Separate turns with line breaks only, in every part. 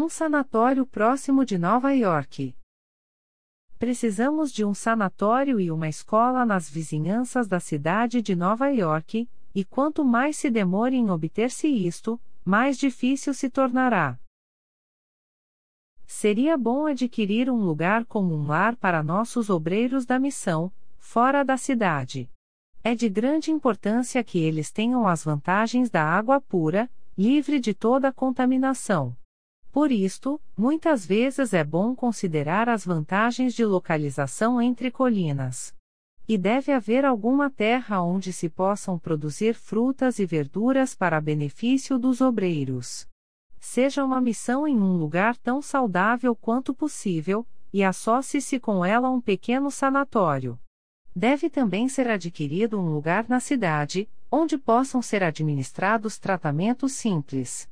Um sanatório próximo de Nova York. Precisamos de um sanatório e uma escola nas vizinhanças da cidade de Nova York, e quanto mais se demore em obter-se isto, mais difícil se tornará. Seria bom adquirir um lugar como um lar para nossos obreiros da missão, fora da cidade. É de grande importância que eles tenham as vantagens da água pura, livre de toda contaminação. Por isto, muitas vezes é bom considerar as vantagens de localização entre colinas. E deve haver alguma terra onde se possam produzir frutas e verduras para benefício dos obreiros. Seja uma missão em um lugar tão saudável quanto possível, e associe-se com ela um pequeno sanatório. Deve também ser adquirido um lugar na cidade, onde possam ser administrados tratamentos simples.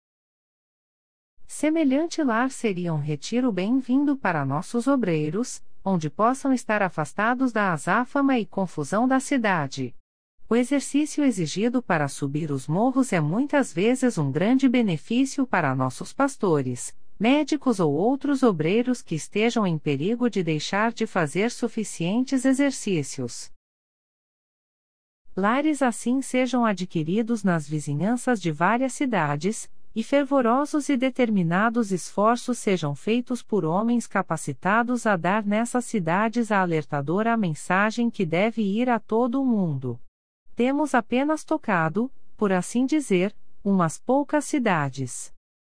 Semelhante lar seria um retiro bem-vindo para nossos obreiros, onde possam estar afastados da azáfama e confusão da cidade. O exercício exigido para subir os morros é muitas vezes um grande benefício para nossos pastores, médicos ou outros obreiros que estejam em perigo de deixar de fazer suficientes exercícios. Lares assim sejam adquiridos nas vizinhanças de várias cidades, e fervorosos e determinados esforços sejam feitos por homens capacitados a dar nessas cidades a alertadora mensagem que deve ir a todo o mundo. Temos apenas tocado, por assim dizer, umas poucas cidades.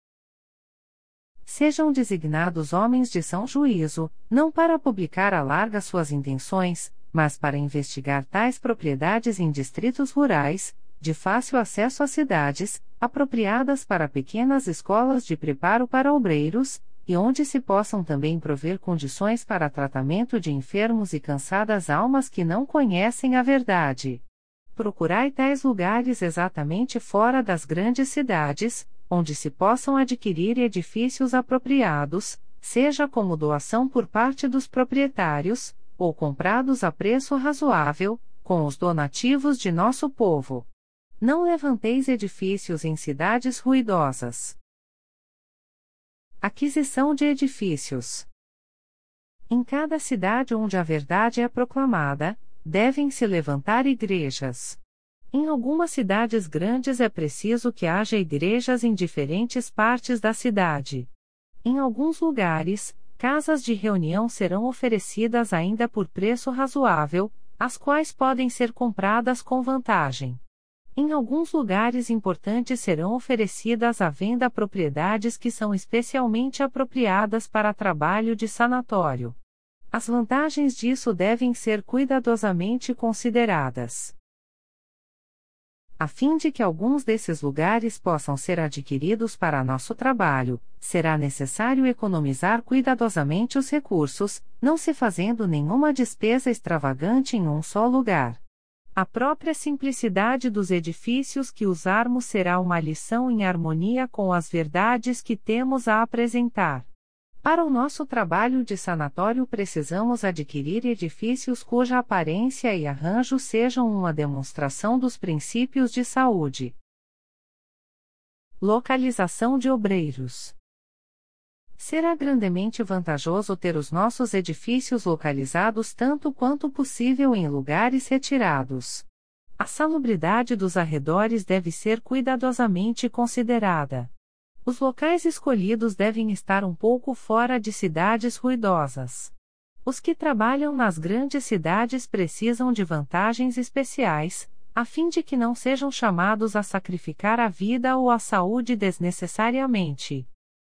Sejam designados homens de são juízo, não para publicar à larga suas intenções, mas para investigar tais propriedades em distritos rurais, de fácil acesso às cidades, apropriadas para pequenas escolas de preparo para obreiros, e onde se possam também prover condições para tratamento de enfermos e cansadas almas que não conhecem a verdade. Procurai tais lugares exatamente fora das grandes cidades, onde se possam adquirir edifícios apropriados, seja como doação por parte dos proprietários, ou comprados a preço razoável, com os donativos de nosso povo. Não levanteis edifícios em cidades ruidosas. Aquisição de edifícios. Em cada cidade onde a verdade é proclamada, devem-se levantar igrejas. Em algumas cidades grandes é preciso que haja igrejas em diferentes partes da cidade. Em alguns lugares, casas de reunião serão oferecidas ainda por preço razoável, as quais podem ser compradas com vantagem. Em alguns lugares importantes serão oferecidas à venda propriedades que são especialmente apropriadas para trabalho de sanatório. As vantagens disso devem ser cuidadosamente consideradas. A fim de que alguns desses lugares possam ser adquiridos para nosso trabalho, será necessário economizar cuidadosamente os recursos, não se fazendo nenhuma despesa extravagante em um só lugar. A própria simplicidade dos edifícios que usarmos será uma lição em harmonia com as verdades que temos a apresentar. Para o nosso trabalho de sanatório precisamos adquirir edifícios cuja aparência e arranjo sejam uma demonstração dos princípios de saúde. Localização de obreiros. Será grandemente vantajoso ter os nossos edifícios localizados tanto quanto possível em lugares retirados. A salubridade dos arredores deve ser cuidadosamente considerada. Os locais escolhidos devem estar um pouco fora de cidades ruidosas. Os que trabalham nas grandes cidades precisam de vantagens especiais, a fim de que não sejam chamados a sacrificar a vida ou a saúde desnecessariamente.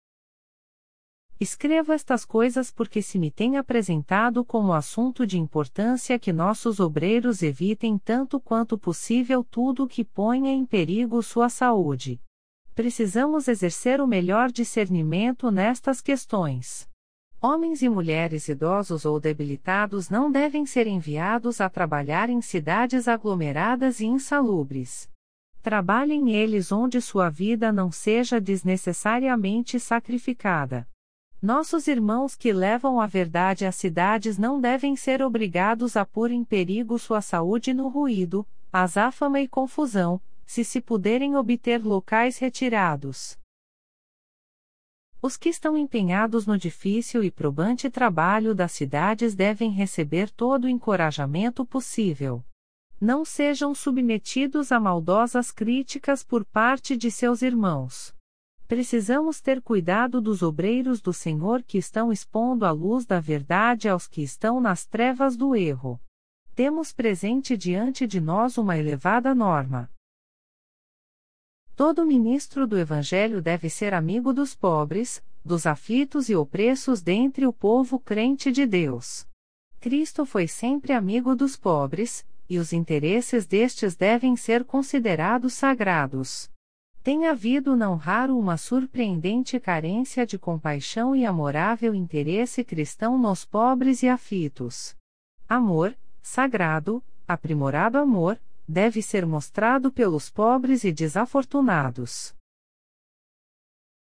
Escrevo estas coisas porque se me tem apresentado como assunto de importância que nossos obreiros evitem tanto quanto possível tudo que ponha em perigo sua saúde. Precisamos exercer o melhor discernimento nestas questões. Homens e mulheres idosos ou debilitados não devem ser enviados a trabalhar em cidades aglomeradas e insalubres. Trabalhem eles onde sua vida não seja desnecessariamente sacrificada. Nossos irmãos que levam a verdade às cidades não devem ser obrigados a pôr em perigo sua saúde no ruído, azáfama e confusão, se puderem obter locais retirados. Os que estão empenhados no difícil e probante trabalho das cidades devem receber todo o encorajamento possível. Não sejam submetidos a maldosas críticas por parte de seus irmãos. Precisamos ter cuidado dos obreiros do Senhor que estão expondo a luz da verdade aos que estão nas trevas do erro. Temos presente diante de nós uma elevada norma. Todo ministro do Evangelho deve ser amigo dos pobres, dos aflitos e opressos dentre o povo crente de Deus. Cristo foi sempre amigo dos pobres, e os interesses destes devem ser considerados sagrados. Tem havido não raro uma surpreendente carência de compaixão e amorável interesse cristão nos pobres e aflitos. Amor, sagrado, aprimorado amor, deve ser mostrado pelos pobres e desafortunados.